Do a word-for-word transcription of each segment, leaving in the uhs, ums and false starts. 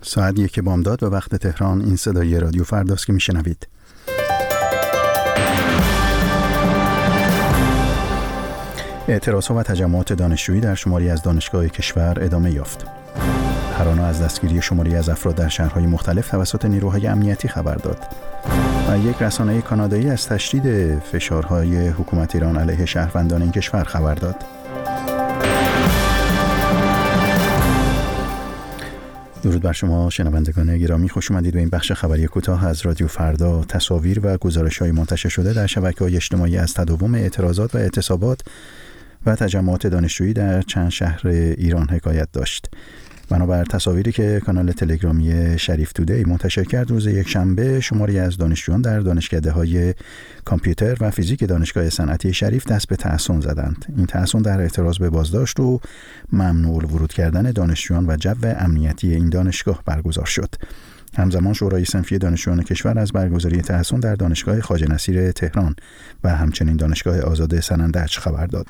ساعت یک بامداد به وقت تهران. این صدای رادیو فرداست که میشنوید. اعتراضها و تجمعات دانشجویی در شماری از دانشگاه‌های کشور ادامه یافت. هرانا از دستگیری شماری از افراد در شهرهای مختلف توسط نیروهای امنیتی خبر داد و یک رسانه کانادایی از تشدید فشارهای حکومت ایران علیه شهروندان این کشور خبر داد. درود بر شما شنوندگان گرامی، خوش اومدید به این بخش خبری کوتاه از رادیو فردا. تصاویر و گزارش‌های منتشر شده در شبکه‌های اجتماعی از تداوم اعتراضات و اعتصابات و تجمعات دانشجویی در چند شهر ایران حکایت داشت. بنابر تصاویری که کانال تلگرامی شریف تودی منتشر کرد، روز یکشنبه شماری از دانشجویان در دانشکده‌های کامپیوتر و فیزیک دانشگاه صنعتی شریف دست به تحصن زدند. این تحصن در اعتراض به بازداشت و ممنوع ورود کردن دانشجویان و جو امنیتی این دانشگاه برگزار شد. همزمان شورای صنفی دانشجویان کشور از برگزاری تحصن در دانشگاه خواجه نصیر تهران و همچنین دانشگاه آزاد سنندج خبر داد.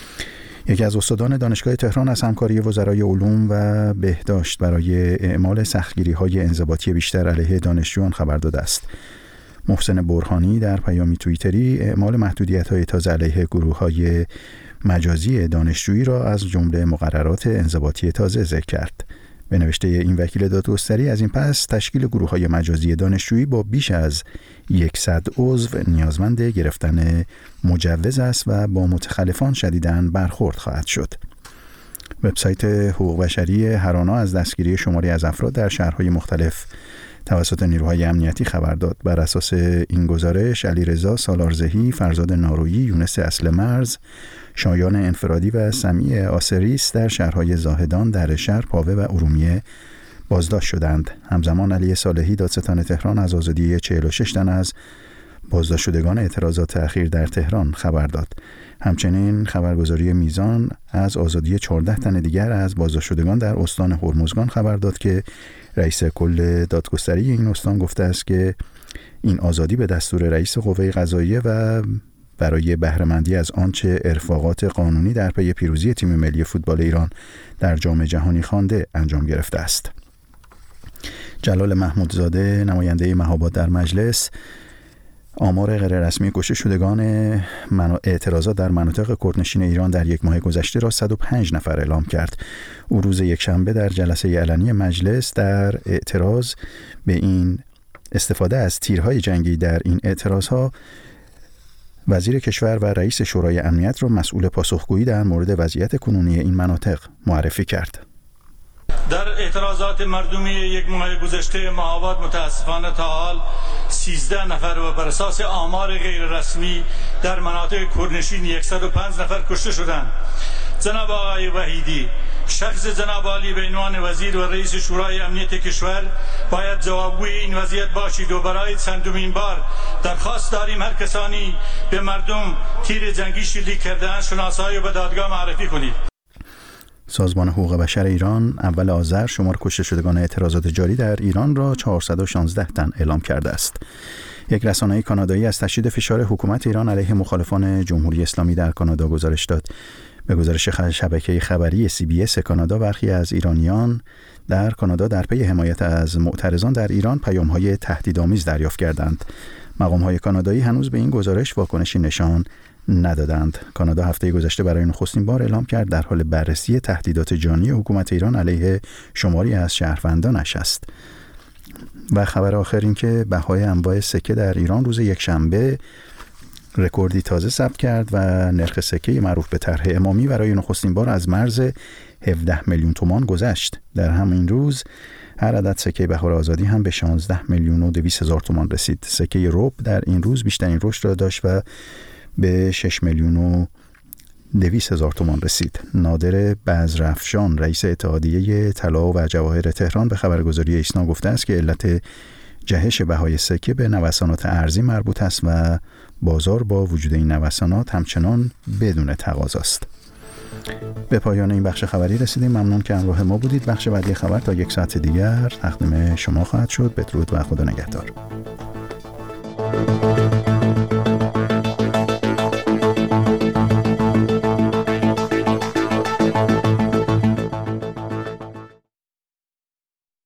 یکی از استادان دانشگاه تهران از همکاری وزرای علوم و بهداشت برای اعمال سختگیری‌های انضباطی بیشتر علیه دانشجویان خبر داده است. محسن برهانی در پیامی توییتری اعمال محدودیت‌های تازه علیه گروه‌های مجازی دانشجویی را از جمله مقررات انضباطی تازه ذکر کرد. به نوشته این وکیل دادگستری، از این پس تشکیل گروه‌های مجازی دانشجویی با بیش از صد عضو نیازمند گرفتن مجوز است و با متخلفان شدیداً برخورد خواهد شد. وبسایت حقوق بشری هرانا از دستگیری شماری از افراد در شهرهای مختلف توسط نیروهای امنیتی خبر داد. بر اساس این گزارش، علیرضا سالارزهی، فرزاد نارویی، یونس اصل مرز، شایان انفرادی و سمیع آسریس در شهرهای زاهدان، دهرشهر، پاوه و ارومیه بازداشت شدند. همزمان علی صالحی، دادستان تهران، از آزادی چهل و شش تن از بازداشت شدگان اعتراضات اخیر در تهران خبر داد. همچنین خبرگزاری میزان از آزادی چهارده تن دیگر از بازداشت شدگان در استان هرمزگان خبر داد که رئیس کل دادگستری این استان گفته است که این آزادی به دستور رئیس قوه قضاییه و برای بهره‌مندی از آنچه ارفاقات قانونی در پی پیروزی تیم ملی فوتبال ایران در جام جهانی خوانده انجام گرفته است. جلال محمودزاده، نماینده مهاباد در مجلس، آمار غیر رسمی کشته شدگان اعتراضات در مناطق کردنشین ایران در یک ماه گذشته را صد و پنج نفر اعلام کرد. او روز یکشنبه در جلسه علنی مجلس در اعتراض به این استفاده از تیرهای جنگی در این اعتراضها وزیر کشور و رئیس شورای امنیت را مسئول پاسخگویی در مورد وضعیت کنونی این مناطق معرفی کرد. در اعتراضات مردمی یک ماه گذشته مهاباد متاسفانه تا حال سیزده نفر و بر اساس آمار غیر رسمی در مناطق کوردنشین صد و پنج نفر کشته شدند. جناب آقای وحیدی، شخص جناب علی به عنوان وزیر و رئیس شورای امنیت کشور باید جوابگوی این وضعیت باشید و برای چندمین بار درخواست داریم هر کسانی به مردم تیر جنگی شلیک کرده‌اند شناسایی و به دادگاه معرفی کنید. سازمان حقوق بشر ایران اول آذر شمار کشته شدگان اعتراضات جاری در ایران را چهارصد و شانزده تن اعلام کرده است. یک رسانه کانادایی از تشدید فشار حکومت ایران علیه مخالفان جمهوری اسلامی در کانادا گزارش داد. به گزارش شبکه خبری سی بی اس کانادا، برخی از ایرانیان در کانادا در پی حمایت از معترضان در ایران پیام‌های تهدیدآمیز دریافت کردند. مقام‌های کانادایی هنوز به این گزارش واکنشی نشان ندادند. کانادا هفته گذشته برای نخستین بار اعلام کرد در حال بررسی تهدیدات جانی حکومت ایران علیه شماری از شهروندانش است. و خبر آخر این که بهای انواع سکه در ایران روز یکشنبه رکوردی تازه ثبت کرد و نرخ سکه معروف به طرح امامی برای نخستین بار از مرز هفده میلیون تومان گذشت. در همین روز هر عدد سکه بهار آزادی هم به شانزده میلیون و دویست هزار تومان رسید. سکه ربع در این روز بیشترین رشد را داشت و به شش میلیون و دویست هزار تومان رسید. نادر بزرافشان، رئیس اتحادیه طلا و جواهر تهران، به خبرگزاری ایسنا گفته است که علت جهش بهای سکه به نوسانات ارزی مربوط است و بازار با وجود این نوسانات همچنان بدون تقاضاست. به پایان این بخش خبری رسیدیم. ممنون که همراه ما بودید. بخش بعدی خبر تا یک ساعت دیگر تقدیم شما خواهد شد. بدرود و خدا نگهدار.